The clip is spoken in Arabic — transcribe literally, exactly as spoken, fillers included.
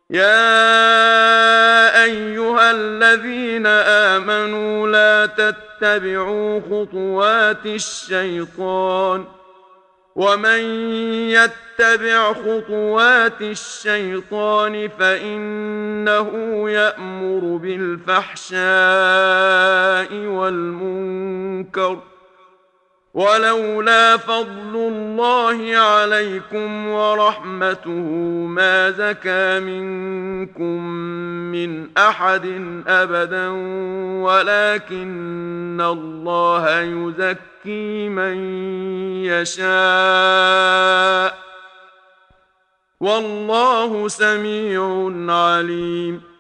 يا أيها الذين آمنوا لا تتبعوا خطوات الشيطان ومن يتبع خطوات الشيطان فإنه يأمر بالفحشاء والمنكر ولولا فضل الله عليكم ورحمته ما زكى منكم من أحد أبدا ولكن الله يزكي من يشاء والله سميع عليم.